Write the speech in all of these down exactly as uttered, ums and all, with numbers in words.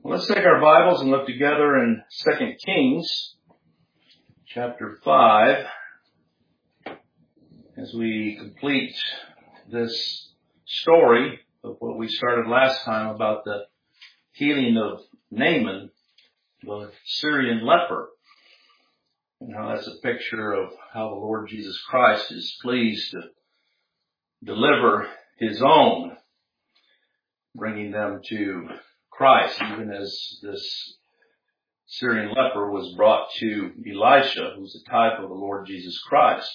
Well, let's take our Bibles and look together in Second Kings, chapter five, as we complete this story of what we started last time about the healing of Naaman, the Syrian leper, and how that's a picture of how the Lord Jesus Christ is pleased to deliver His own, bringing them to Christ, even as this Syrian leper was brought to Elisha, who's a type of the Lord Jesus Christ.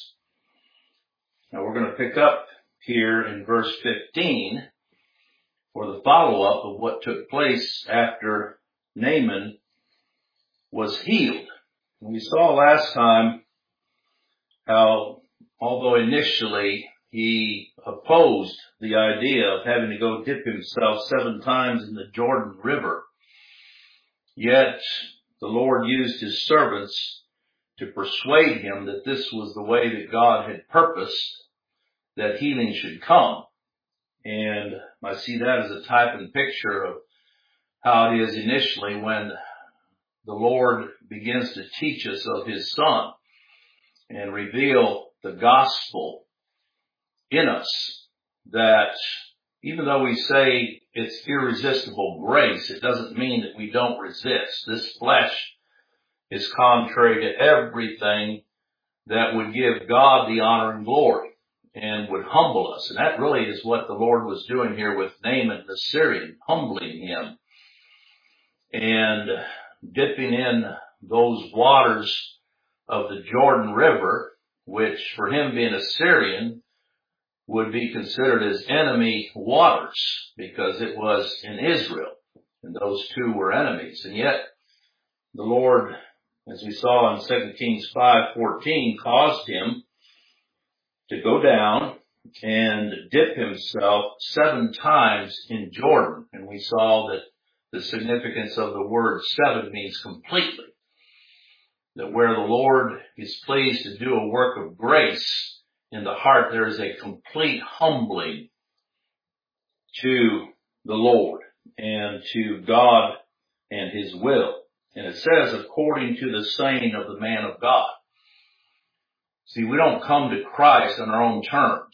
Now we're going to pick up here in verse fifteen for the follow-up of what took place after Naaman was healed. We saw last time how, although initially he opposed the idea of having to go dip himself seven times in the Jordan River, yet the Lord used His servants to persuade him that this was the way that God had purposed that healing should come. And I see that as a type and picture of how it is initially when the Lord begins to teach us of His Son and reveal the gospel in us, that even though we say it's irresistible grace, it doesn't mean that we don't resist. This flesh is contrary to everything that would give God the honor and glory and would humble us. And that really is what the Lord was doing here with Naaman the Syrian, humbling him and dipping in those waters of the Jordan River, which for him being a Syrian would be considered as enemy waters because it was in Israel and those two were enemies. And yet the Lord, as we saw in Second Kings five fourteen, caused him to go down and dip himself seven times in Jordan. And we saw that the significance of the word seven means completely. That where the Lord is pleased to do a work of grace in the heart, there is a complete humbling to the Lord and to God and His will. And it says, according to the saying of the man of God. See, we don't come to Christ on our own terms.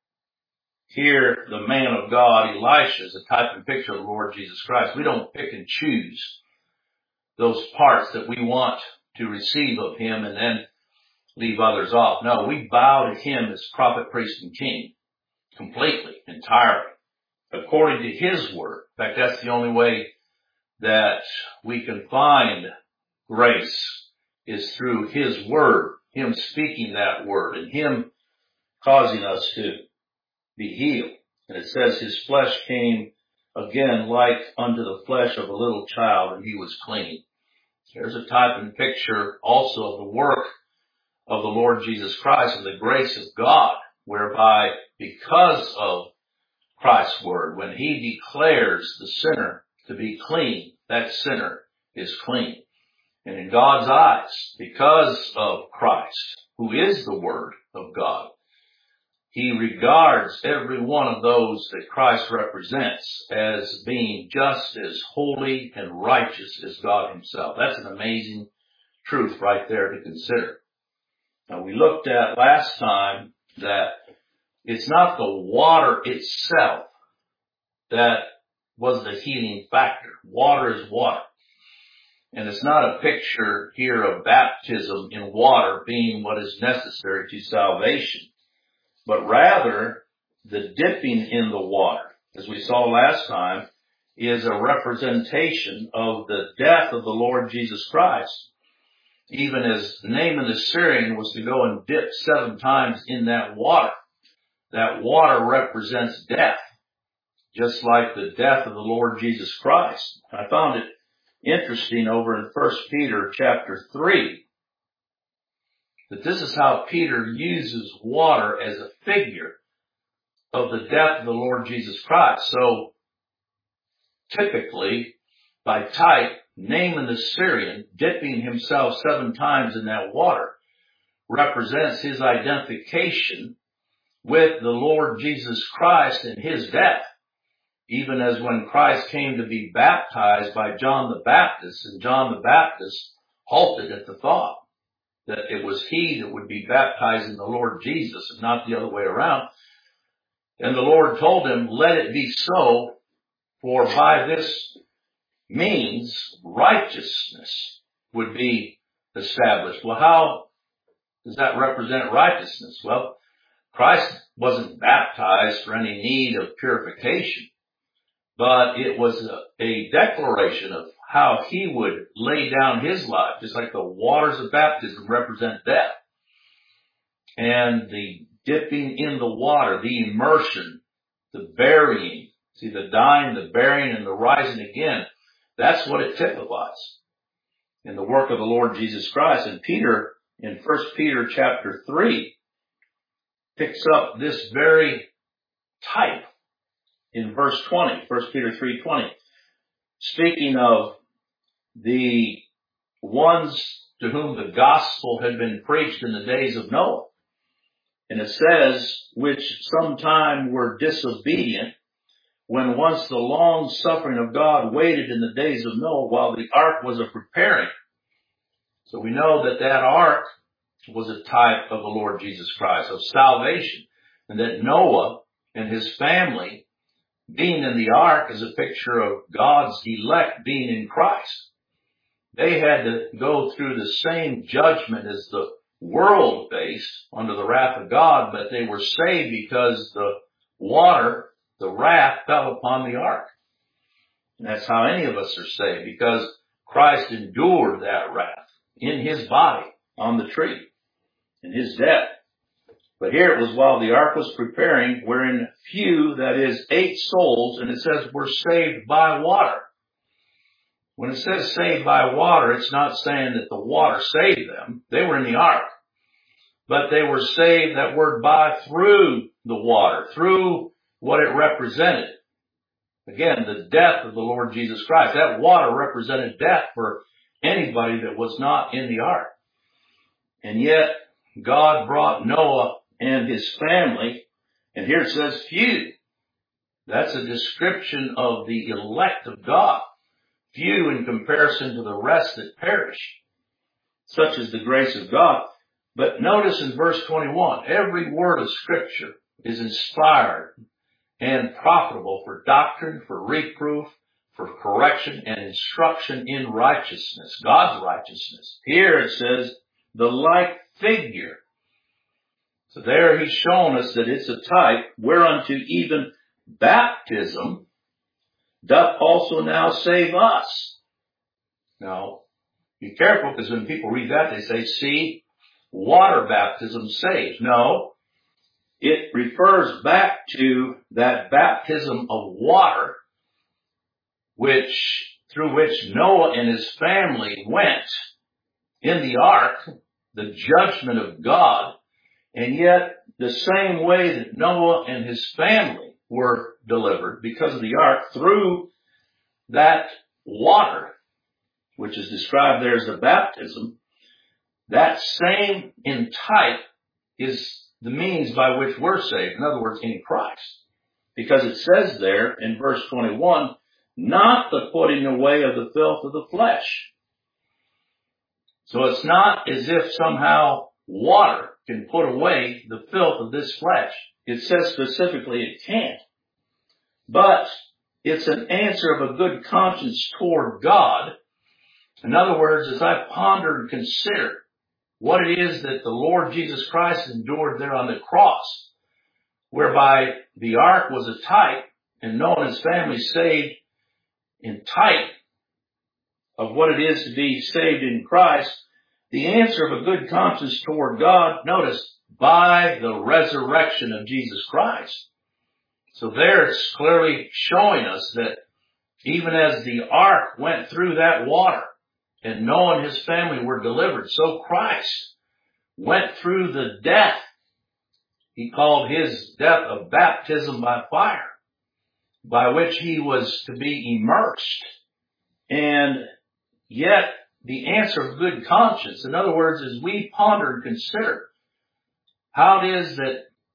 Here, the man of God, Elisha, is a type and picture of the Lord Jesus Christ. We don't pick and choose those parts that we want to receive of Him and then leave others off. No, we bow to Him as prophet, priest, and king. Completely, entirely. According to His word. In fact, that's the only way that we can find grace is through His word. Him speaking that word and Him causing us to be healed. And it says His flesh came again like unto the flesh of a little child, and He was clean. There's a type and picture also of the work of the Lord Jesus Christ and the grace of God, whereby because of Christ's word, when He declares the sinner to be clean, that sinner is clean. And in God's eyes, because of Christ, who is the Word of God, He regards every one of those that Christ represents as being just as holy and righteous as God Himself. That's an amazing truth right there to consider. Now, we looked at last time that it's not the water itself that was the healing factor. Water is water. And it's not a picture here of baptism in water being what is necessary to salvation, but rather the dipping in the water, as we saw last time, is a representation of the death of the Lord Jesus Christ. Even as Naaman the Syrian was to go and dip seven times in that water, that water represents death, just like the death of the Lord Jesus Christ. I found it interesting over in First Peter chapter three, that this is how Peter uses water as a figure of the death of the Lord Jesus Christ. So typically, by type, Naaman the Syrian dipping himself seven times in that water represents his identification with the Lord Jesus Christ and His death. even as when Christ came to be baptized by John the Baptist, and John the Baptist halted at the thought that it was he that would be baptizing the Lord Jesus and not the other way around. And the Lord told him, let it be so, for by this means righteousness would be established. Well, how does that represent righteousness? Well, Christ wasn't baptized for any need of purification, but it was a, a declaration of how he would lay down his life, just like the waters of baptism represent death. And the dipping in the water, the immersion, the burying, see the dying, the burying, and the rising again, that's what it typifies in the work of the Lord Jesus Christ. And Peter, in First Peter chapter three, picks up this very type in verse twenty, First Peter three twenty, speaking of the ones to whom the gospel had been preached in the days of Noah. And it says, which sometime were disobedient, when once the long suffering of God waited in the days of Noah while the ark was a preparing. So we know that that ark was a type of the Lord Jesus Christ, of salvation, and that Noah and his family being in the ark is a picture of God's elect being in Christ. They had to go through the same judgment as the world faced under the wrath of God, but they were saved because the water, the wrath, fell upon the ark. And that's how any of us are saved, because Christ endured that wrath in his body on the tree, in his death. But here it was while the ark was preparing, wherein few, that is, eight souls, and it says were saved by water. When it says saved by water, it's not saying that the water saved them. They were in the ark. But they were saved, that word by, through the water, through what it represented. Again, the death of the Lord Jesus Christ. That water represented death for anybody that was not in the ark. And yet, God brought Noah and his family, and here it says few. That's a description of the elect of God. Few in comparison to the rest that perish. Such is the grace of God. But notice in verse twenty-one, every word of Scripture is inspired and profitable for doctrine, for reproof, for correction, and instruction in righteousness, God's righteousness. Here it says, the like figure. So there he's shown us that it's a type whereunto even baptism doth also now save us. Now, be careful, because when people read that, they say, see, water baptism saves. No, it refers back to that baptism of water, which, through which Noah and his family went in the ark, the judgment of God, and yet the same way that Noah and his family were delivered because of the ark, through that water, which is described there as the baptism, that same in type is the means by which we're saved. In other words, in Christ. Because it says there in verse twenty-one, not the putting away of the filth of the flesh. So it's not as if somehow water can put away the filth of this flesh. It says specifically it can't. But it's an answer of a good conscience toward God. In other words, as I ponder and consider what it is that the Lord Jesus Christ endured there on the cross, whereby the ark was a type, and Noah and his family saved in type of what it is to be saved in Christ, the answer of a good conscience toward God, notice, by the resurrection of Jesus Christ. So there it's clearly showing us that even as the ark went through that water and Noah and his family were delivered, so Christ went through the death. He called his death a baptism by fire, by which he was to be immersed. And yet the answer of good conscience, in other words, as we ponder and consider how it is that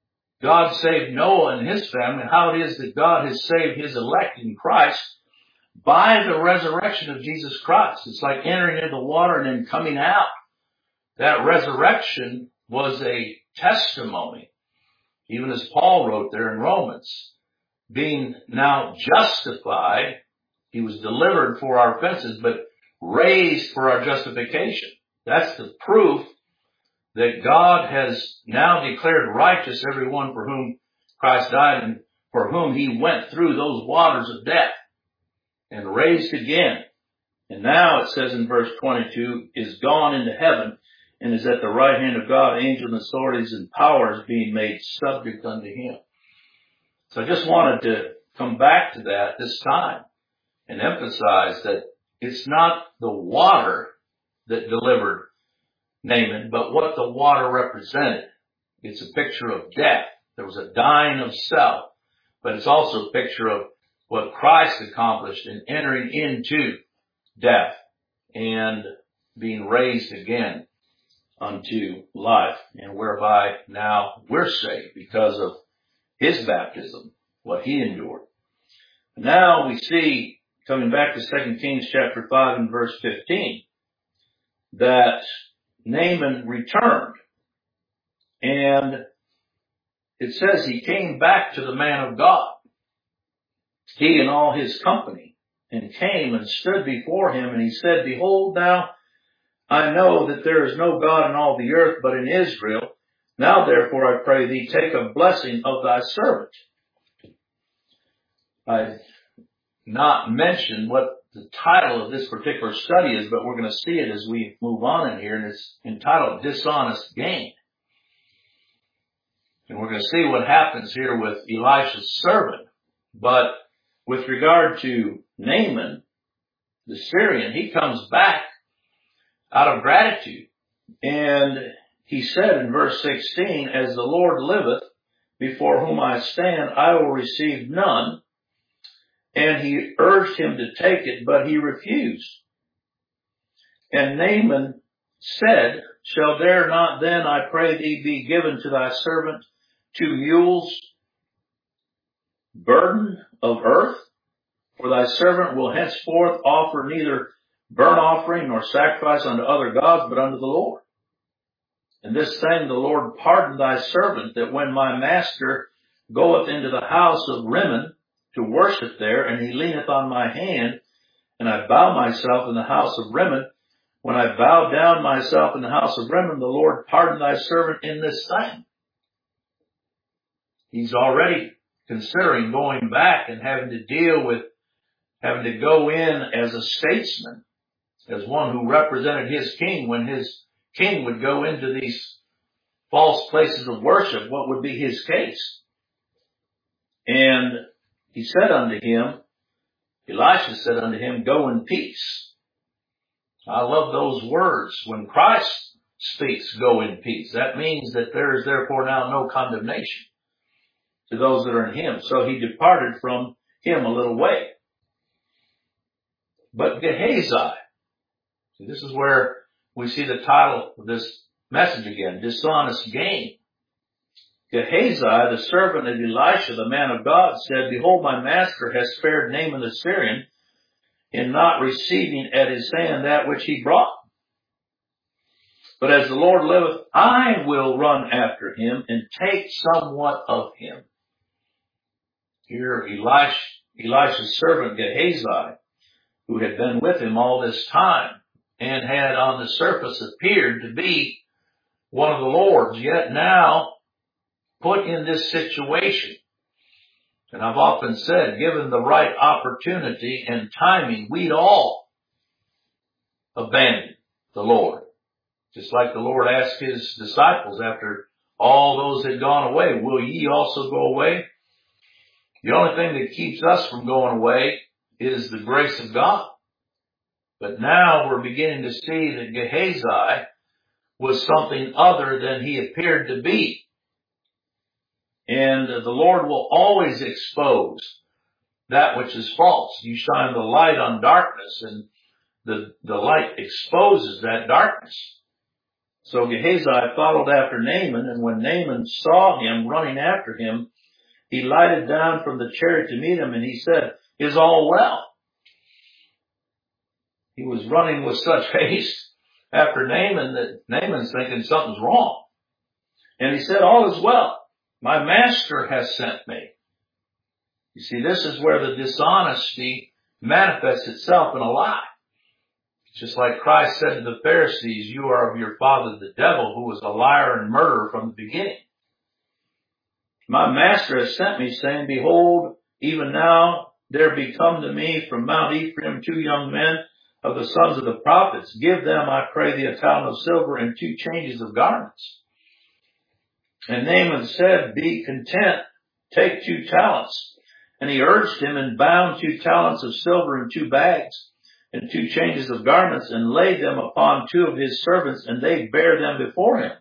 God saved Noah and his family, how it is that God has saved his elect in Christ by the resurrection of Jesus Christ. It's like entering into the water and then coming out. That resurrection was a testimony, even as Paul wrote there in Romans. Being now justified, he was delivered for our offenses, but raised for our justification. That's the proof that God has now declared righteous everyone for whom Christ died and for whom he went through those waters of death and raised again. And now it says in verse twenty-two, is gone into heaven and is at the right hand of God, angels and authorities and powers being made subject unto him. So I just wanted to come back to that this time and emphasize that it's not the water that delivered Naaman, but what the water represented. It's a picture of death. There was a dying of self, but it's also a picture of what Christ accomplished in entering into death and being raised again unto life, and whereby now we're saved because of his baptism, what he endured. Now we see, coming back to Second Kings chapter five and verse fifteen, that Naaman returned. And it says he came back to the man of God, he and all his company, and came and stood before him. And he said, behold, now I know that there is no God in all the earth but in Israel. Now therefore I pray thee, take a blessing of thy servant. I not mentioned what the title of this particular study is, but we're going to see it as we move on in here, and it's entitled Dishonest Gain. And we're going to see what happens here with Elisha's servant. But with regard to Naaman, the Syrian, he comes back out of gratitude. And he said in verse sixteen, as the Lord liveth, before whom I stand, I will receive none. And he urged him to take it, but he refused. And Naaman said, shall there not then, I pray thee, be given to thy servant two mules, burden of earth? For thy servant will henceforth offer neither burnt offering nor sacrifice unto other gods, but unto the Lord. And this thing the Lord pardon thy servant, that when my master goeth into the house of Rimmon to worship there, and he leaneth on my hand, and I bow myself in the house of Rimmon, when I bow down myself in the house of Rimmon, the Lord pardon thy servant in this thing. He's already considering going back and having to deal with, having to go in as a statesman, as one who represented his king. When his king would go into these false places of worship, what would be his case? And he said unto him, Elisha said unto him, go in peace. I love those words. When Christ speaks, go in peace, that means that there is therefore now no condemnation to those that are in him. So he departed from him a little way. But Gehazi, see, this is where we see the title of this message again, Dishonest Gain. Gehazi, the servant of Elisha, the man of God, said, behold, my master has spared Naaman the Syrian in not receiving at his hand that which he brought. But as the Lord liveth, I will run after him and take somewhat of him. Here Elisha, Elisha's servant Gehazi, who had been with him all this time and had on the surface appeared to be one of the Lord's, yet now put in this situation. And I've often said, given the right opportunity and timing, we'd all abandon the Lord. Just like the Lord asked his disciples after all those had gone away, will ye also go away? The only thing that keeps us from going away is the grace of God. But now we're beginning to see that Gehazi was something other than he appeared to be. And the Lord will always expose that which is false. You shine the light on darkness, and the, the light exposes that darkness. So Gehazi followed after Naaman, and when Naaman saw him running after him, he lighted down from the chariot to meet him, and he said, "Is all well?" He was running with such haste after Naaman that Naaman's thinking something's wrong. And he said, "All is well. My master has sent me." You see, this is where the dishonesty manifests itself in a lie. Just like Christ said to the Pharisees, "You are of your father the devil, who was a liar and murderer from the beginning. My master has sent me, saying, Behold, even now there be come to me from Mount Ephraim two young men of the sons of the prophets. Give them, I pray thee, a talent of silver and two changes of garments." And Naaman said, "Be content, take two talents." And he urged him, and bound two talents of silver in two bags, and two changes of garments, and laid them upon two of his servants, and they bare them before him.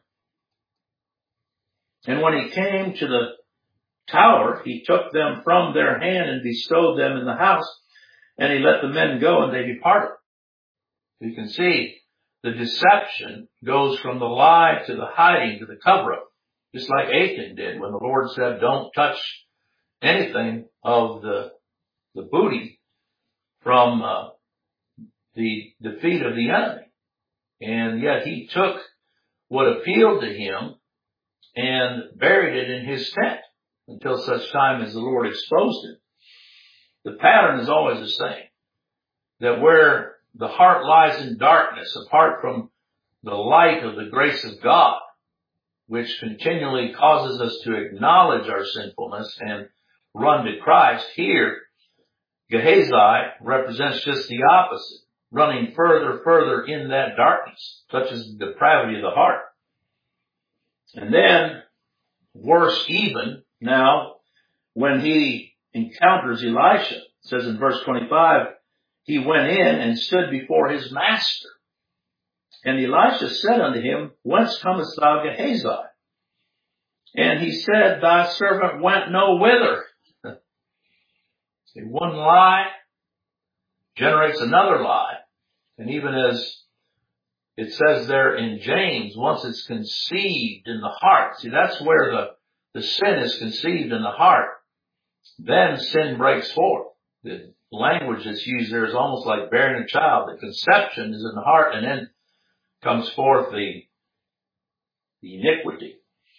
And when he came to the tower, he took them from their hand and bestowed them in the house, and he let the men go, and they departed. You can see the deception goes from the lie to the hiding to the cover-up, just like Achan did when the Lord said, "Don't touch anything of the the booty from uh, the defeat of the enemy." And yet he took what appealed to him and buried it in his tent until such time as the Lord exposed it. The pattern is always the same, that where the heart lies in darkness, apart from the light of the grace of God, which continually causes us to acknowledge our sinfulness and run to Christ, here Gehazi represents just the opposite, running further, further in that darkness, such as the depravity of the heart. And then, worse even, now, when he encounters Elisha, it says in verse twenty-five, he went in and stood before his master. And Elisha said unto him, "Whence comest thou, Gehazi?" And he said, "Thy servant went no whither." See, one lie generates another lie. And even as it says there in James, once it's conceived in the heart, see, that's where the, the sin is conceived in the heart. Then sin breaks forth. The language that's used there is almost like bearing a child. The conception is in the heart, and then comes forth the, the iniquity.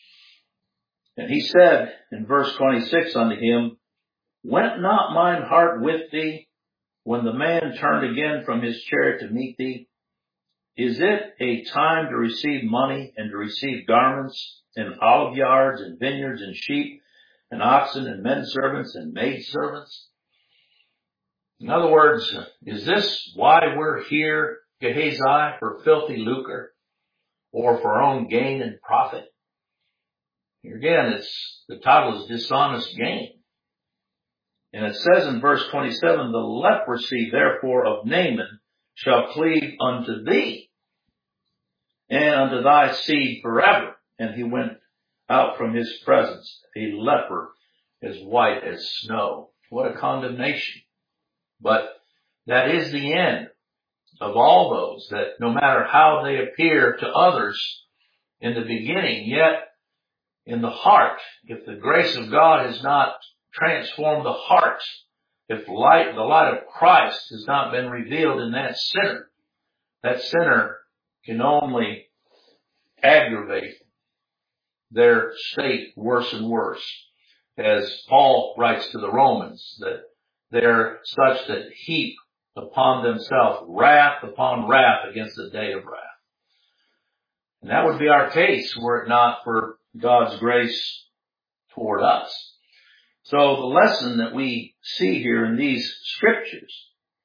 And he said in verse twenty-six unto him, "Went not mine heart with thee when the man turned again from his chariot to meet thee? Is it a time to receive money and to receive garments and olive yards and vineyards and sheep and oxen and men servants and maid servants?" In other words, is this why we're here, Gehazi, for filthy lucre or for our own gain and profit? Here again, it's the title is dishonest gain. And it says in verse twenty-seven, "The leprosy therefore of Naaman shall cleave unto thee, and unto thy seed forever." And he went out from his presence, a leper as white as snow. What a condemnation. But that is the end of all those, that no matter how they appear to others in the beginning, yet in the heart, if the grace of God has not transformed the heart, if light, the light of Christ has not been revealed in that sinner, that sinner can only aggravate their state worse and worse. As Paul writes to the Romans, that they're such that heap upon themselves wrath upon wrath against the day of wrath. And that would be our case were it not for God's grace toward us. So the lesson that we see here in these scriptures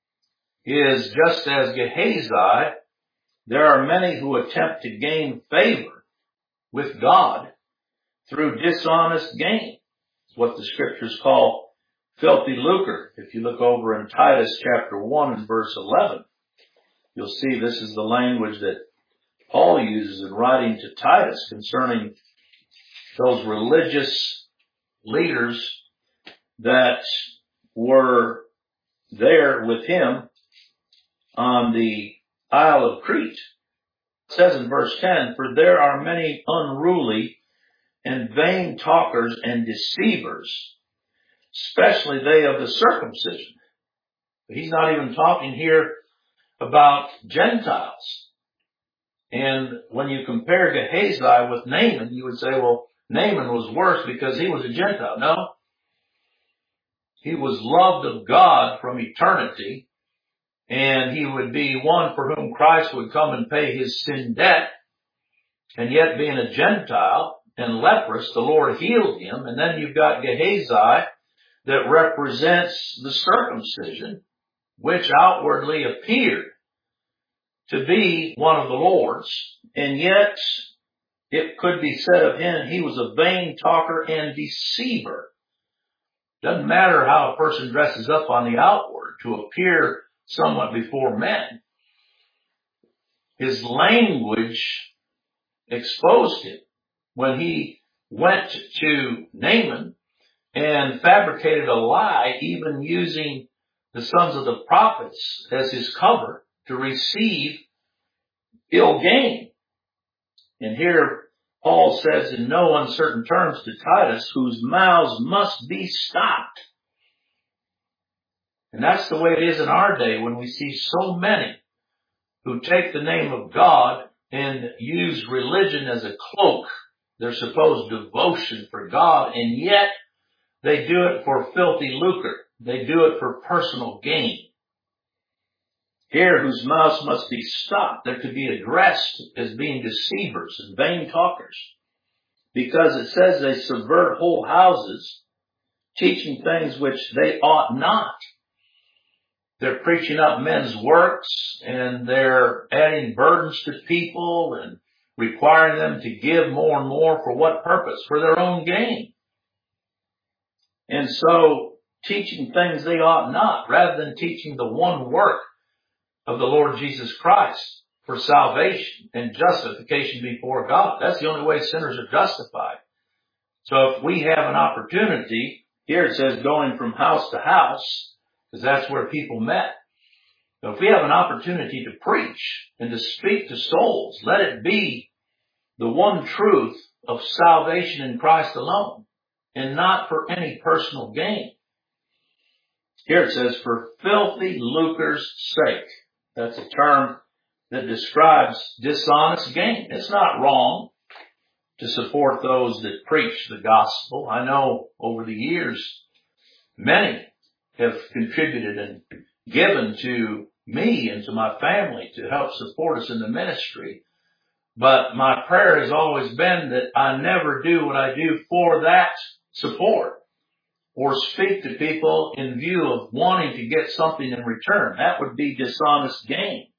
is, just as Gehazi, there are many who attempt to gain favor with God through dishonest gain. It's what the scriptures call filthy lucre. If you look over in Titus chapter one and verse eleven, you'll see this is the language that Paul uses in writing to Titus concerning those religious leaders that were there with him on the Isle of Crete. It says in verse ten, for there are many unruly and vain talkers and deceivers, especially they of the circumcision. He's not even talking here about Gentiles. And when you compare Gehazi with Naaman, you would say, well, Naaman was worse because he was a Gentile. No. He was loved of God from eternity, and he would be one for whom Christ would come and pay his sin debt. And yet being a Gentile and leprous, the Lord healed him. And then you've got Gehazi that represents the circumcision, which outwardly appeared to be one of the Lord's. And yet it could be said of him, he was a vain talker and deceiver. Doesn't matter how a person dresses up on the outward to appear somewhat before men. His language exposed him when he went to Naaman and fabricated a lie, even using the sons of the prophets as his cover to receive ill gain. And here Paul says in no uncertain terms to Titus, whose mouths must be stopped. And that's the way it is in our day when we see so many who take the name of God and use religion as a cloak, their supposed devotion for God, and yet they do it for filthy lucre. They do it for personal gain. Here, whose mouths must be stopped, they're to be addressed as being deceivers and vain talkers, because it says they subvert whole houses, teaching things which they ought not. They're preaching up men's works, and they're adding burdens to people and requiring them to give more and more. For what purpose? For their own gain. And so, teaching things they ought not, rather than teaching the one work of the Lord Jesus Christ for salvation and justification before God. That's the only way sinners are justified. So if we have an opportunity, here it says going from house to house, because that's where people met. So if we have an opportunity to preach and to speak to souls, let it be the one truth of salvation in Christ alone, and not for any personal gain. Here it says, for filthy lucre's sake. That's a term that describes dishonest gain. It's not wrong to support those that preach the gospel. I know over the years, many have contributed and given to me and to my family to help support us in the ministry. But my prayer has always been that I never do what I do for that support or speak to people in view of wanting to get something in return. That would be dishonest gain.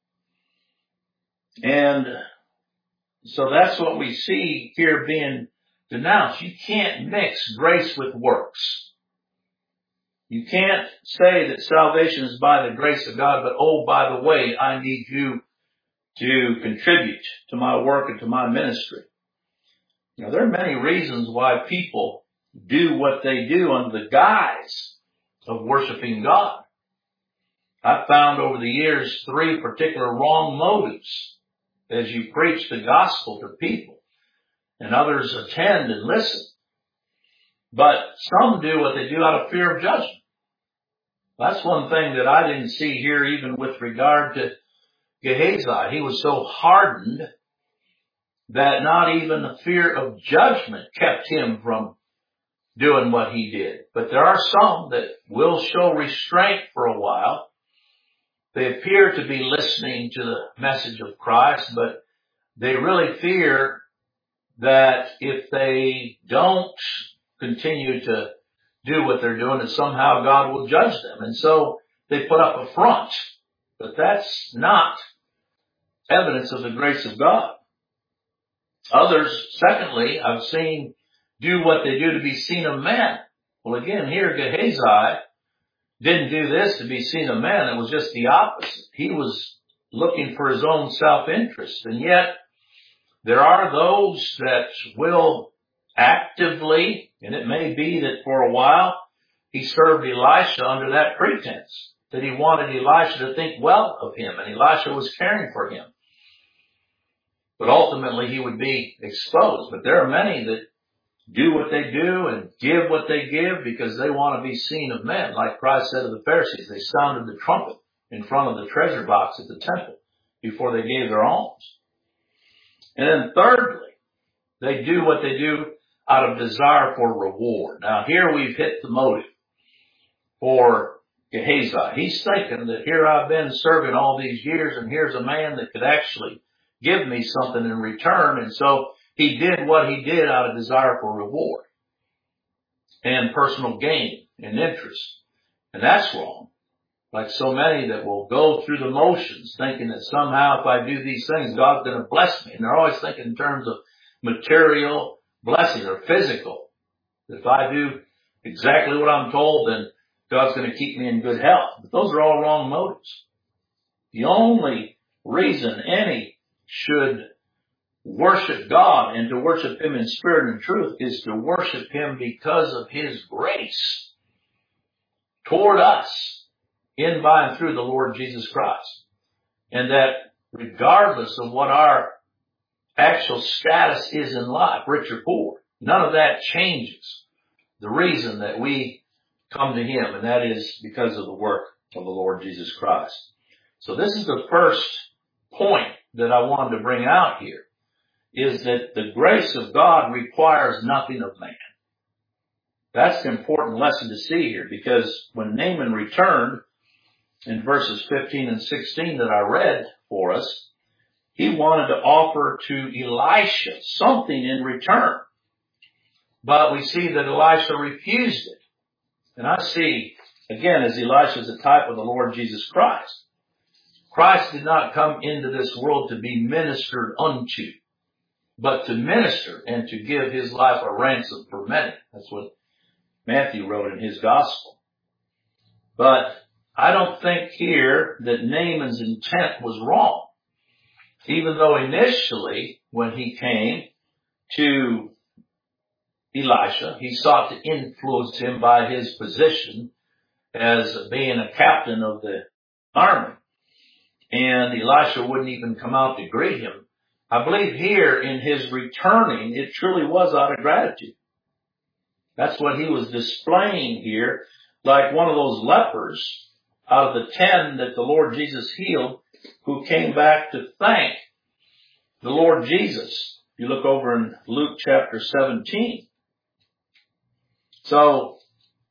And so that's what we see here being denounced. You can't mix grace with works. You can't say that salvation is by the grace of God, but oh, by the way, I need you to contribute to my work and to my ministry. Now, there are many reasons why people do what they do under the guise of worshiping God. I've found over the years three particular wrong motives as you preach the gospel to people, and others attend and listen. But some do what they do out of fear of judgment. That's one thing that I didn't see here, even with regard to Gehazi. He was so hardened that not even the fear of judgment kept him from doing what he did. But there are some that will show restraint for a while. They appear to be listening to the message of Christ, but they really fear that if they don't continue to do what they're doing, that somehow God will judge them. And so they put up a front. But that's not evidence of the grace of God. Others, secondly, I've seen do what they do to be seen of men. Well, again, here Gehazi didn't do this to be seen of men. It was just the opposite. He was looking for his own self-interest. And yet, there are those that will actively, and it may be that for a while, he served Elisha under that pretense, that he wanted Elisha to think well of him, and Elisha was caring for him. but ultimately he would be exposed. But there are many that do what they do and give what they give because they want to be seen of men. Like Christ said to the Pharisees, they sounded the trumpet in front of the treasure box at the temple before they gave their alms. And then thirdly, they do what they do out of desire for reward. Now here we've hit the motive for Gehazi. He's thinking that here I've been serving all these years and here's a man that could actually give me something in return. And so he did what he did out of desire for reward and personal gain and interest. And that's wrong. Like so many that will go through the motions thinking that somehow if I do these things, God's going to bless me. And they're always thinking in terms of material blessing or physical. If I do exactly what I'm told, then God's going to keep me in good health. But those are all wrong motives. The only reason any should worship God and to worship Him in spirit and truth is to worship Him because of His grace toward us in, by, and through the Lord Jesus Christ. And that regardless of what our actual status is in life, rich or poor, none of that changes the reason that we come to Him, and that is because of the work of the Lord Jesus Christ. So this is the first point that I wanted to bring out here, is that the grace of God requires nothing of man. That's the important lesson to see here, because when Naaman returned in verses fifteen and sixteen that I read for us, he wanted to offer to Elisha something in return. But we see that Elisha refused it. And I see, again, as Elisha is a type of the Lord Jesus Christ. Christ did not come into this world to be ministered unto, but to minister and to give His life a ransom for many. That's what Matthew wrote in his gospel. But I don't think here that Naaman's intent was wrong. Even though initially, when he came to Elisha, he sought to influence him by his position as being a captain of the army. And Elisha wouldn't even come out to greet him. I believe here in his returning, it truly was out of gratitude. That's what he was displaying here, like one of those lepers out of the ten that the Lord Jesus healed, who came back to thank the Lord Jesus. You look over in Luke chapter seventeen. So,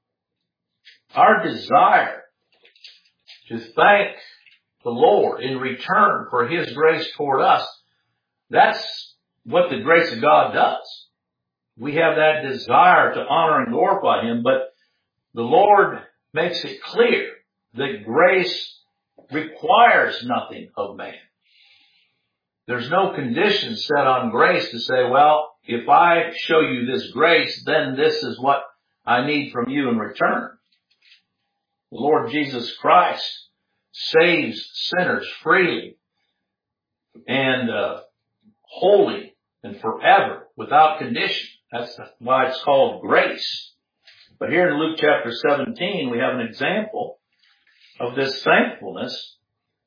our desire to thank the Lord in return for His grace toward us, that's what the grace of God does. We have that desire to honor and glorify Him, but the Lord makes it clear that grace requires nothing of man. There's no condition set on grace to say, well, if I show you this grace, then this is what I need from you in return. The Lord Jesus Christ saves sinners freely and uh, wholly and forever without condition. That's why it's called grace. But here in Luke chapter seventeen, we have an example of this thankfulness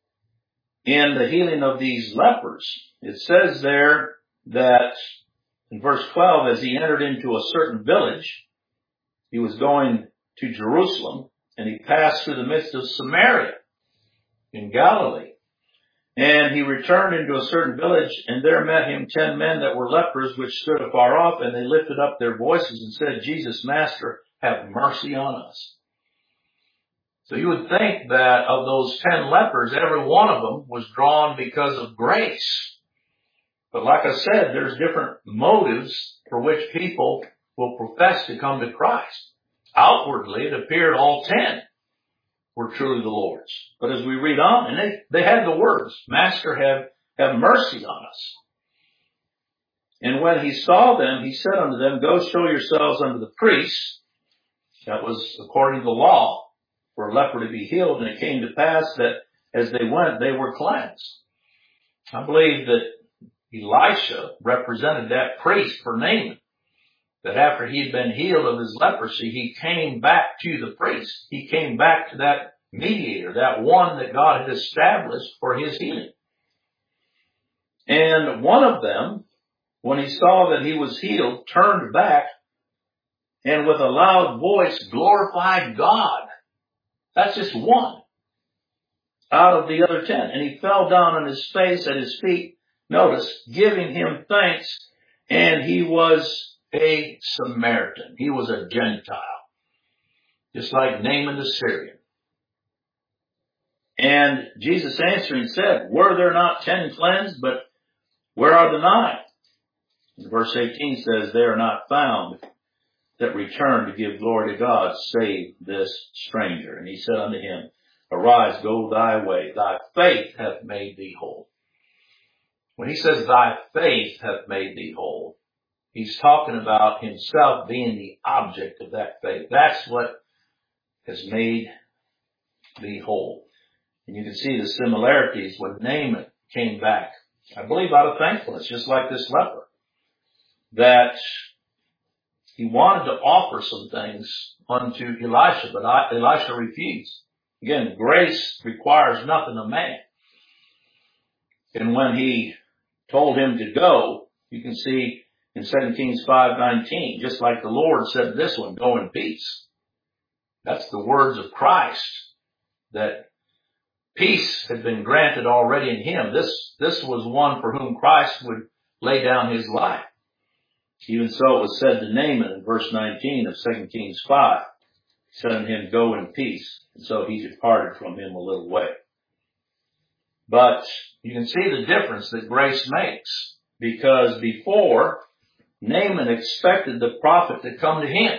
in the healing of these lepers. It says there that in verse twelve, as he entered into a certain village, he was going to Jerusalem, and he passed through the midst of Samaria in Galilee. And he returned into a certain village, and there met him ten men that were lepers, which stood afar off, and they lifted up their voices and said, Jesus, Master, have mercy on us. So you would think that of those ten lepers, every one of them was drawn because of grace. But like I said, there's different motives for which people will profess to come to Christ. Outwardly, it appeared all ten were truly the Lord's. But as we read on, and they, they had the words, Master, have, have mercy on us. And when he saw them, he said unto them, Go show yourselves unto the priests. That was according to the law for a leper to be healed. And it came to pass that as they went, they were cleansed. I believe that Elisha represented that priest for Naaman. That after he had been healed of his leprosy, he came back to the priest. He came back to that mediator, that one that God had established for his healing. And one of them, when he saw that he was healed, turned back and with a loud voice glorified God. That's just one out of the other ten. And he fell down on his face at his feet, notice, giving him thanks. And he was a Samaritan. He was a Gentile, just like Naaman the Syrian. And Jesus answering said, were there not ten cleansed, but where are the nine? And verse eighteen says, they are not found that return to give glory to God, save this stranger. And he said unto him, arise, go thy way. Thy faith hath made thee whole. When he says thy faith hath made thee whole, he's talking about himself being the object of that faith. That's what has made thee whole. And you can see the similarities when Naaman came back, I believe out of thankfulness, just like this leper, that he wanted to offer some things unto Elisha, but Elisha refused. Again, grace requires nothing of man. And when he told him to go, you can see in Second Kings five nineteen, just like the Lord said this one, go in peace. That's the words of Christ, that peace had been granted already in him. This, this was one for whom Christ would lay down his life. Even so it was said to Naaman in verse nineteen of Second Kings five, he said unto him, go in peace. And so he departed from him a little way. But you can see the difference that grace makes, because before, Naaman expected the prophet to come to him.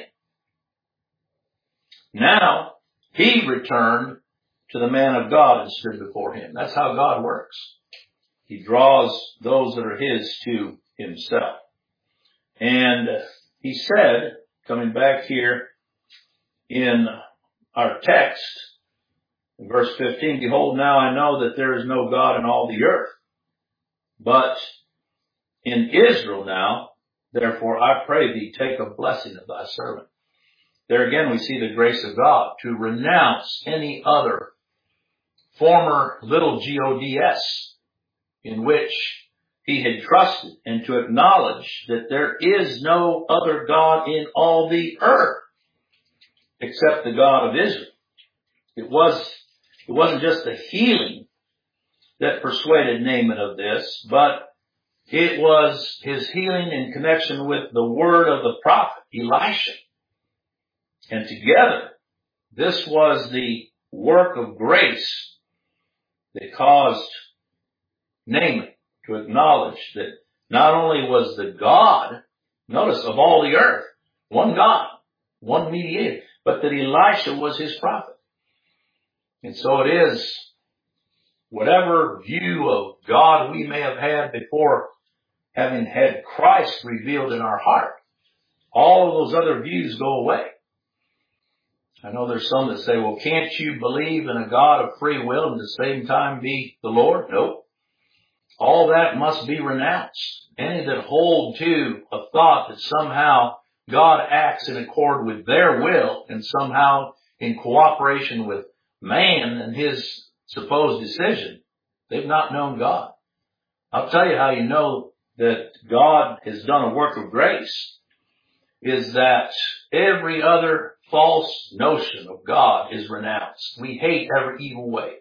Now, he returned to the man of God and stood before him. That's how God works. He draws those that are his to himself. And he said, coming back here in our text, in verse fifteen, behold, now I know that there is no God in all the earth, but in Israel now, therefore I pray thee, take a blessing of thy servant. There again we see the grace of God to renounce any other former little gods in which he had trusted, and to acknowledge that there is no other God in all the earth except the God of Israel. It was, it wasn't just the healing that persuaded Naaman of this, but it was his healing in connection with the word of the prophet Elisha. And together, this was the work of grace that caused Naaman to acknowledge that not only was the God, notice, of all the earth, one God, one mediator, but that Elisha was his prophet. And so it is, whatever view of God we may have had before having had Christ revealed in our heart, all of those other views go away. I know there's some that say, well, can't you believe in a God of free will and at the same time be the Lord? Nope. All that must be renounced. Any that hold to a thought that somehow God acts in accord with their will and somehow in cooperation with man and his supposed decision, they've not known God. I'll tell you how you know that God has done a work of grace is that every other false notion of God is renounced. We hate every evil way.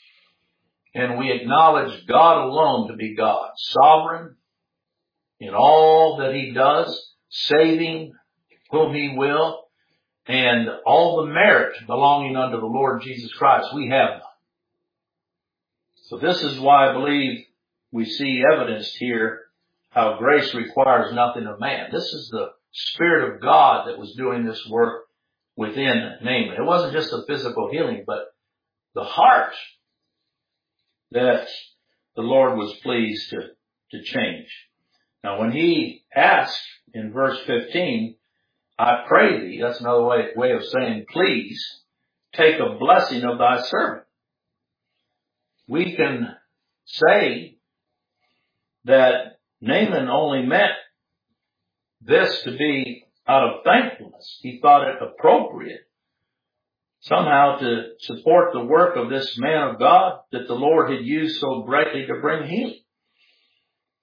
And we acknowledge God alone to be God, sovereign in all that he does, saving whom he will, and all the merit belonging unto the Lord Jesus Christ. We have none. So this is why I believe we see evidenced here how grace requires nothing of man. This is the Spirit of God that was doing this work within Naaman. It wasn't just a physical healing, but the heart that the Lord was pleased to, to change. Now when he asked in verse fifteen, I pray thee, that's another way, way of saying please, take a blessing of thy servant. We can say that Naaman only meant this to be out of thankfulness. He thought it appropriate somehow to support the work of this man of God that the Lord had used so greatly to bring healing.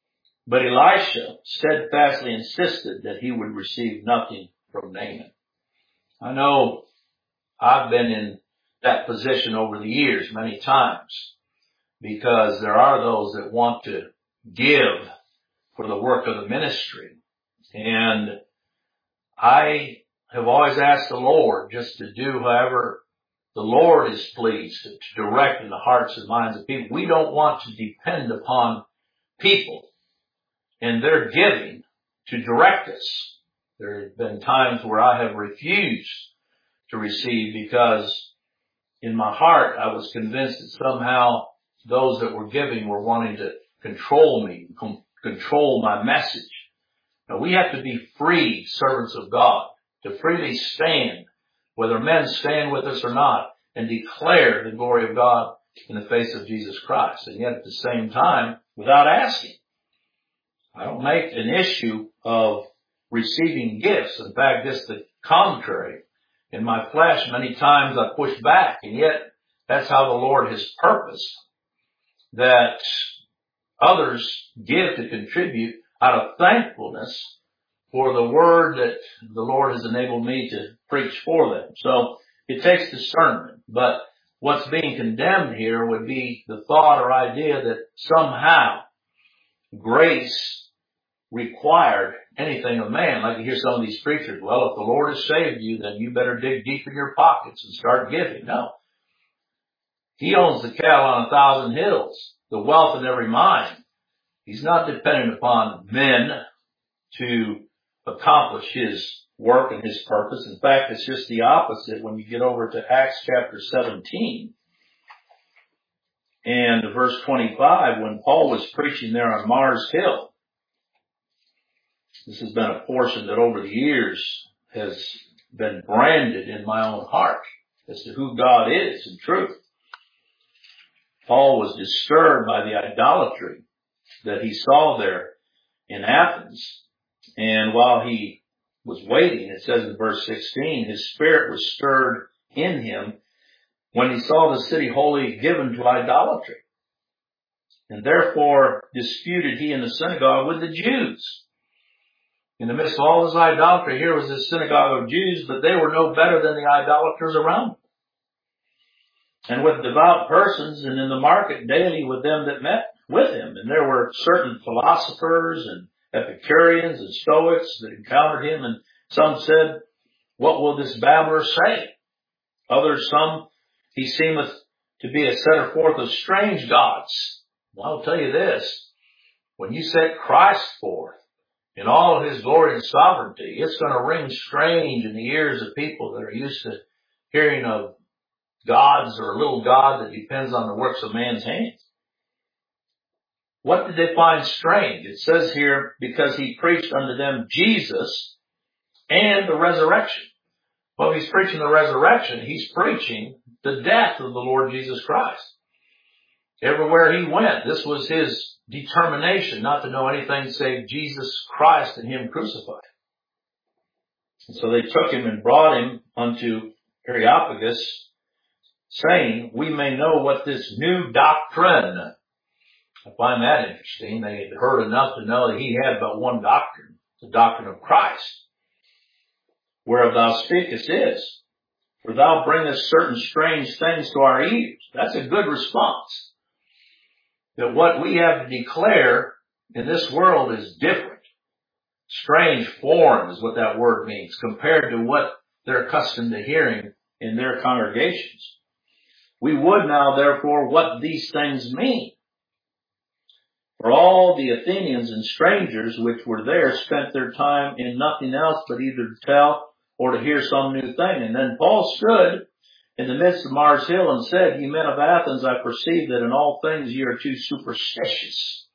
But Elisha steadfastly insisted that he would receive nothing from Naaman. I know I've been in that position over the years many times, because there are those that want to give for the work of the ministry. And I have always asked the Lord just to do however the Lord is pleased to direct in the hearts and minds of people. We don't want to depend upon people and their giving to direct us. There have been times where I have refused to receive because in my heart I was convinced that somehow those that were giving were wanting to control me, com- control my message. Now we have to be free servants of God, to freely stand, whether men stand with us or not, and declare the glory of God in the face of Jesus Christ. And yet at the same time, without asking. I don't make an issue of receiving gifts. In fact, just the contrary. In my flesh, many times I push back, and yet that's how the Lord has purposed that others give to contribute out of thankfulness for the word that the Lord has enabled me to preach for them. So it takes discernment. But what's being condemned here would be the thought or idea that somehow grace required anything of man. Like you hear some of these preachers, well, if the Lord has saved you, then you better dig deep in your pockets and start giving. No. He owns the cattle on a thousand hills, the wealth in every mine. He's not dependent upon men to accomplish his work and his purpose. In fact, it's just the opposite when you get over to Acts chapter seventeen and verse twenty-five, when Paul was preaching there on Mars Hill. This has been a portion that over the years has been branded in my own heart as to who God is in truth. Paul was disturbed by the idolatry that he saw there in Athens. And while he was waiting, it says in verse sixteen, his spirit was stirred in him when he saw the city wholly given to idolatry. And therefore disputed he in the synagogue with the Jews. In the midst of all this idolatry, here was this synagogue of Jews, but they were no better than the idolaters around them. And with devout persons, and in the market daily with them that met with him. And there were certain philosophers and Epicureans and Stoics that encountered him, and some said, what will this babbler say? Others, some, he seemeth to be a setter forth of strange gods. Well, I'll tell you this, when you set Christ forth in all of his glory and sovereignty, it's going to ring strange in the ears of people that are used to hearing of gods or a little god that depends on the works of man's hands. What did they find strange? It says here, because he preached unto them Jesus and the resurrection. Well, if he's preaching the resurrection, he's preaching the death of the Lord Jesus Christ. Everywhere he went, this was his determination not to know anything save Jesus Christ and him crucified. And so they took him and brought him unto Areopagus, saying, we may know what this new doctrine. I find that interesting. They had heard enough to know that he had but one doctrine, the doctrine of Christ. Whereof thou speakest is, for thou bringest certain strange things to our ears. That's a good response. That what we have to declare in this world is different. Strange, foreign is what that word means, compared to what they're accustomed to hearing in their congregations. We would now, therefore, what these things mean. For all the Athenians and strangers which were there spent their time in nothing else but either to tell or to hear some new thing. And then Paul stood in the midst of Mars Hill and said, ye men of Athens, I perceive that in all things ye are too superstitious.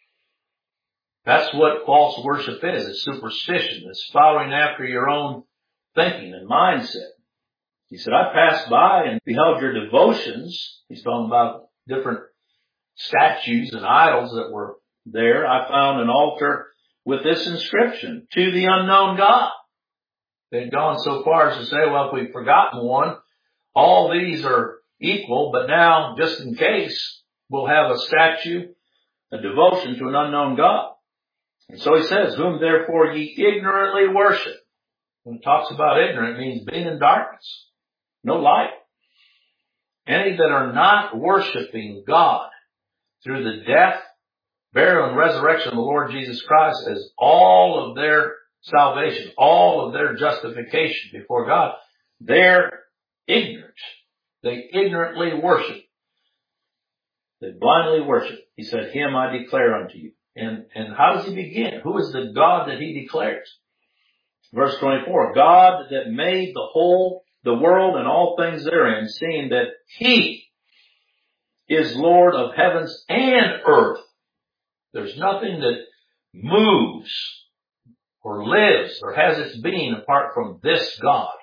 That's what false worship is. It's superstition. It's following after your own thinking and mindset. He said, I passed by and beheld your devotions. He's talking about different statues and idols that were there. I found an altar with this inscription, to the unknown God. They'd gone so far as to say, well, if we've forgotten one, all these are equal, but now, just in case, we'll have a statue, a devotion to an unknown God. And so he says, whom therefore ye ignorantly worship. When it talks about ignorant, it means being in darkness, no light. Any that are not worshiping God through the death, burial, and resurrection of the Lord Jesus Christ as all of their salvation, all of their justification before God, they're ignorant. They ignorantly worship. They blindly worship. He said, him I declare unto you. And, and how does he begin? Who is the God that he declares? Verse twenty-four, God that made the whole, the world and all things therein, seeing that he is Lord of heavens and earth. There's nothing that moves or lives or has its being apart from this God.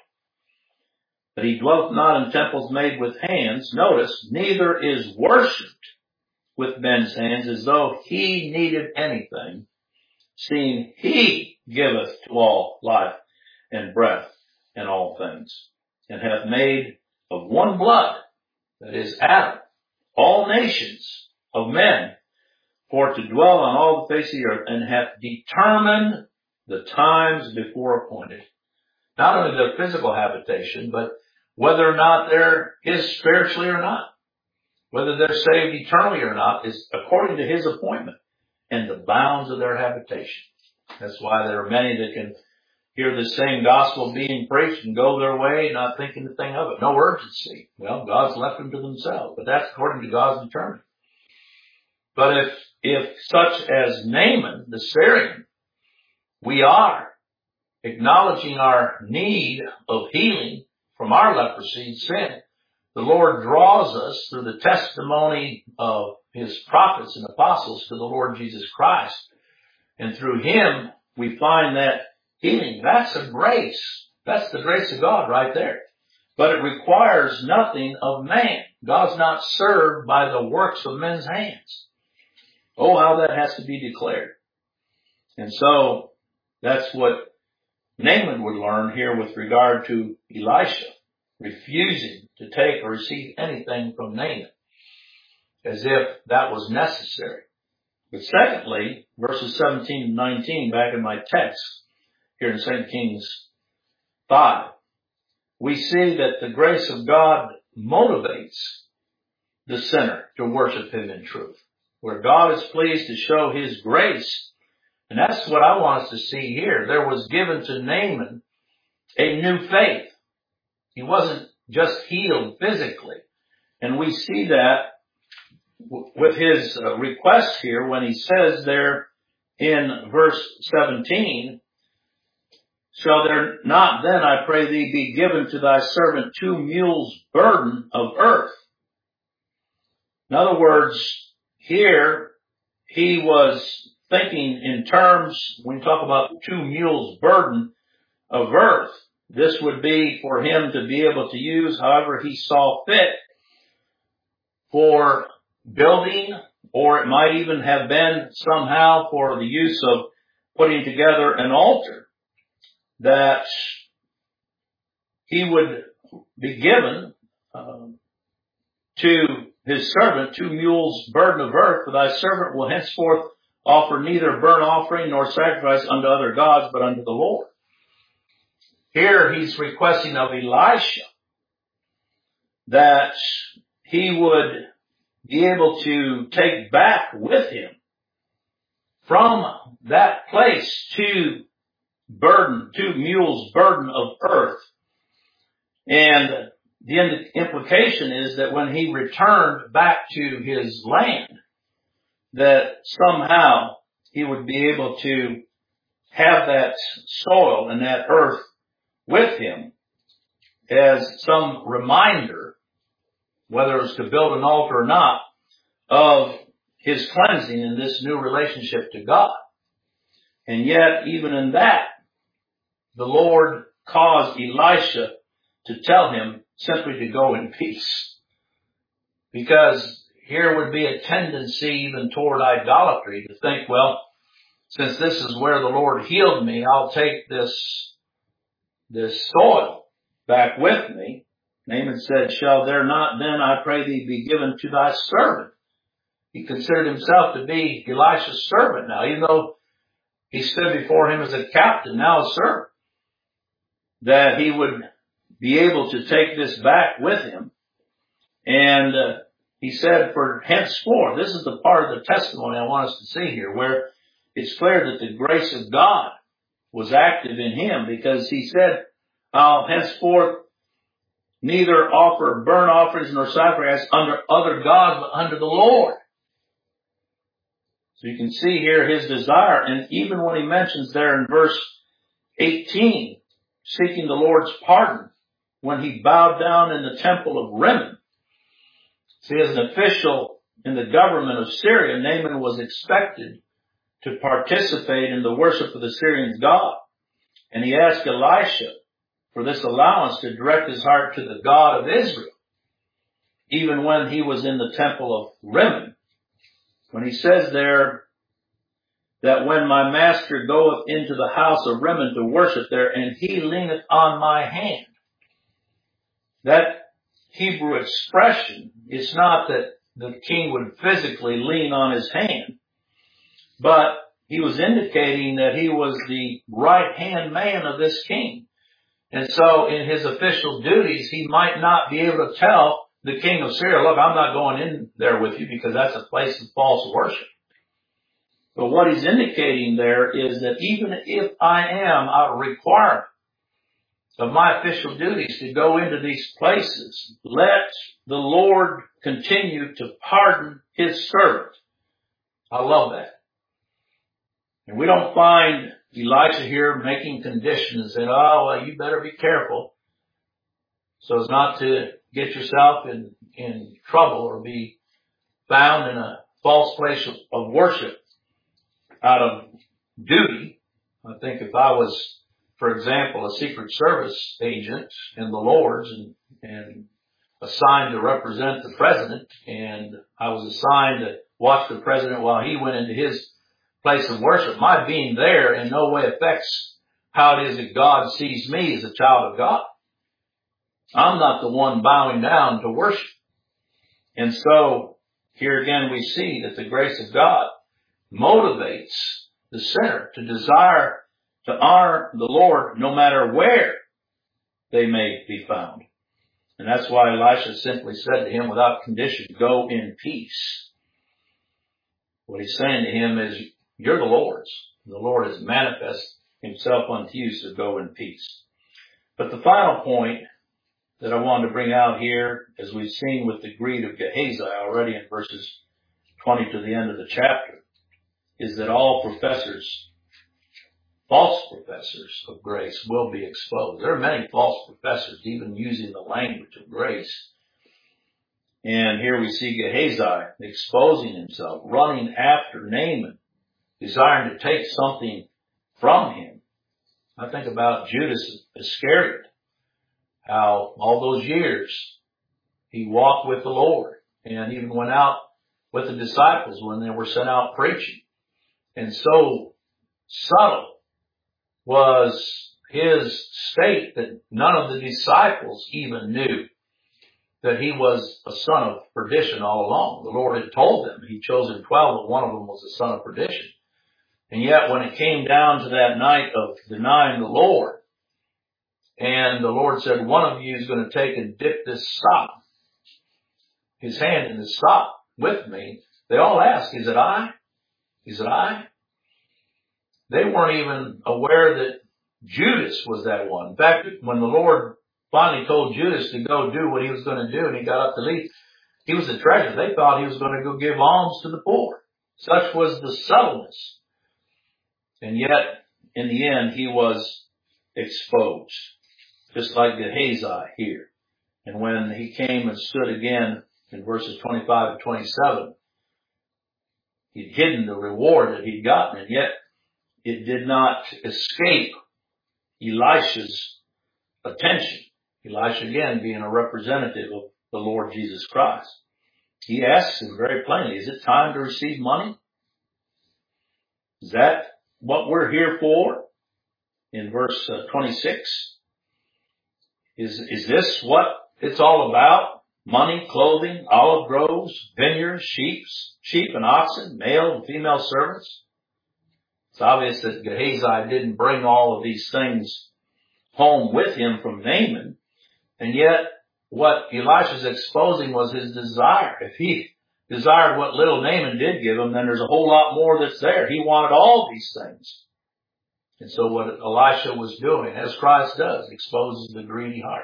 That he dwelt not in temples made with hands. Notice, neither is worshipped with men's hands as though he needed anything, seeing he giveth to all life and breath and all things, and hath made of one blood, that is Adam, all nations of men, for to dwell on all the face of the earth, and hath determined the times before appointed. Not only their physical habitation, but whether or not there is spiritually or not. Whether they're saved eternally or not is according to his appointment and the bounds of their habitation. That's why there are many that can hear the same gospel being preached and go their way, not thinking a thing of it. No urgency. Well, God's left them to themselves, but that's according to God's determination. But if, if such as Naaman, the Syrian, we are acknowledging our need of healing from our leprosy and sin, the Lord draws us through the testimony of his prophets and apostles to the Lord Jesus Christ. And through him, we find that healing. That's a grace. That's the grace of God right there. But it requires nothing of man. God's not served by the works of men's hands. Oh, how that has to be declared. And so that's what Naaman would learn here with regard to Elisha, refusing to take or receive anything from Naaman, as if that was necessary. But secondly, verses seventeen and nineteen, back in my text, here in Second Kings five, we see that the grace of God motivates the sinner to worship him in truth. Where God is pleased to show his grace, and that's what I want us to see here. There was given to Naaman a new faith. He wasn't just healed physically. And we see that with his request here when he says there in verse seventeen, shall there not then, I pray thee, be given to thy servant two mules' burden of earth? In other words, here he was thinking in terms, when you talk about two mules' burden of earth, this would be for him to be able to use however he saw fit for building, or it might even have been somehow for the use of putting together an altar, that he would be given uh, to his servant two mules' burden of earth, for thy servant will henceforth offer neither burnt offering nor sacrifice unto other gods, but unto the Lord. Here he's requesting of Elisha that he would be able to take back with him from that place two burden, two mules' burden of earth. And the implication is that when he returned back to his land, that somehow he would be able to have that soil and that earth with him as some reminder, whether it was to build an altar or not, of his cleansing in this new relationship to God. And yet, even in that, the Lord caused Elisha to tell him simply to go in peace. Because here would be a tendency even toward idolatry to think, well, since this is where the Lord healed me, I'll take this, this soil back with me. Naaman said, shall there not then, I pray thee, be given to thy servant? He considered himself to be Elisha's servant now, even though he stood before him as a captain, now a servant, that he would be able to take this back with him. And uh, he said, for henceforth, this is the part of the testimony I want us to see here, where it's clear that the grace of God was active in him, because he said, I'll henceforth neither offer burnt offerings nor sacrifice under other gods, but under the Lord. So you can see here his desire. And even when he mentions there in verse eighteen, seeking the Lord's pardon, when he bowed down in the temple of Rimmon. See, as an official in the government of Syria, Naaman was expected to participate in the worship of the Syrian god. And he asked Elisha for this allowance to direct his heart to the God of Israel, even when he was in the temple of Rimmon. When he says there that when my master goeth into the house of Rimmon to worship there, and he leaneth on my hand. That Hebrew expression is not that the king would physically lean on his hand, but he was indicating that he was the right-hand man of this king. And so in his official duties, he might not be able to tell the king of Syria, look, I'm not going in there with you because that's a place of false worship. But what he's indicating there is that even if I am out of requirement of my official duties to go into these places, let the Lord continue to pardon his servant. I love that. And we don't find Elisha here making conditions and, oh, well, you better be careful so as not to get yourself in, in trouble or be found in a false place of, of worship out of duty. I think if I was, for example, a Secret Service agent in the Lord's and, and assigned to represent the president, and I was assigned to watch the president while he went into his place of worship, my being there in no way affects how it is that God sees me as a child of God. I'm not the one bowing down to worship. And so here again we see that the grace of God motivates the sinner to desire to honor the Lord no matter where they may be found. And that's why Elisha simply said to him without condition, go in peace. What he's saying to him is, you're the Lord's. The Lord has manifested himself unto you, so go in peace. But the final point that I wanted to bring out here, as we've seen with the greed of Gehazi already in verses twenty to the end of the chapter, is that all professors, false professors of grace, will be exposed. There are many false professors even using the language of grace. And here we see Gehazi exposing himself, running after Naaman, desiring to take something from him. I think about Judas Iscariot, how all those years he walked with the Lord and even went out with the disciples when they were sent out preaching. And so subtle was his state that none of the disciples even knew that he was a son of perdition all along. The Lord had told them. He chosen twelve, but one of them was a son of perdition. And yet when it came down to that night of denying the Lord, and the Lord said, one of you is going to take and dip this sop, his hand in the sop with me, they all asked, is it I? Is it I? They weren't even aware that Judas was that one. In fact, when the Lord finally told Judas to go do what he was going to do and he got up to leave, he was the treasurer. They thought he was going to go give alms to the poor. Such was the subtleness. And yet, in the end, he was exposed, just like Gehazi here. And when he came and stood again in verses twenty-five and twenty-seven, he'd hidden the reward that he'd gotten, and yet it did not escape Elisha's attention. Elisha, again, being a representative of the Lord Jesus Christ. He asks him very plainly, is it time to receive money? Is that what we're here for? In verse uh, twenty-six. Is, is this what it's all about? Money, clothing, olive groves, vineyards, sheep, sheep and oxen, male and female servants. It's obvious that Gehazi didn't bring all of these things home with him from Naaman. And yet, what Elisha's exposing was his desire. If he desired what little Naaman did give him, then there's a whole lot more that's there. He wanted all these things. And so what Elisha was doing, as Christ does, exposes the greedy heart.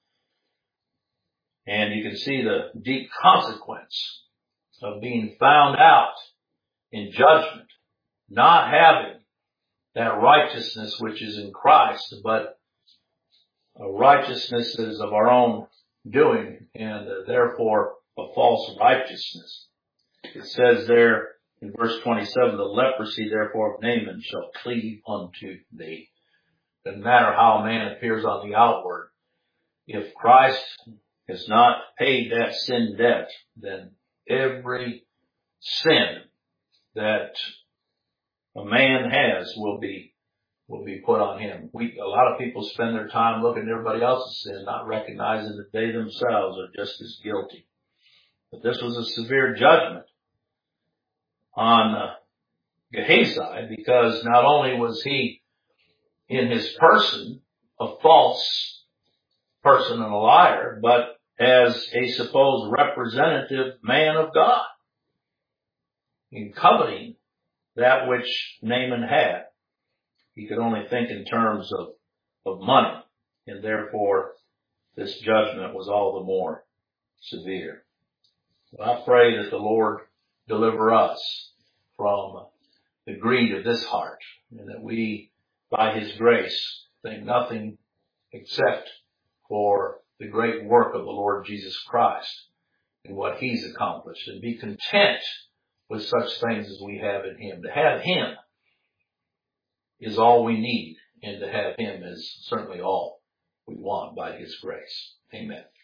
And you can see the deep consequence of being found out in judgment, not having that righteousness which is in Christ, but a righteousness that is of our own doing, and uh, therefore a false righteousness. It says there in verse twenty-seven, the leprosy therefore of Naaman shall cleave unto thee. Doesn't matter how a man appears on the outward. If Christ has not paid that sin debt, then every sin that a man has will be will be put on him. We, a lot of people spend their time looking at everybody else's sin, not recognizing that they themselves are just as guilty. But this was a severe judgment on uh, Gehazi, because not only was he in his person a false person and a liar, but as a supposed representative man of God, in coveting that which Naaman had. He could only think in terms of, of money, and therefore this judgment was all the more severe. Well, I pray that the Lord deliver us from the greed of this heart, and that we, by His grace, think nothing except for the great work of the Lord Jesus Christ and what He's accomplished, and be content with such things as we have in Him. To have Him is all we need, and to have Him is certainly all we want by His grace. Amen.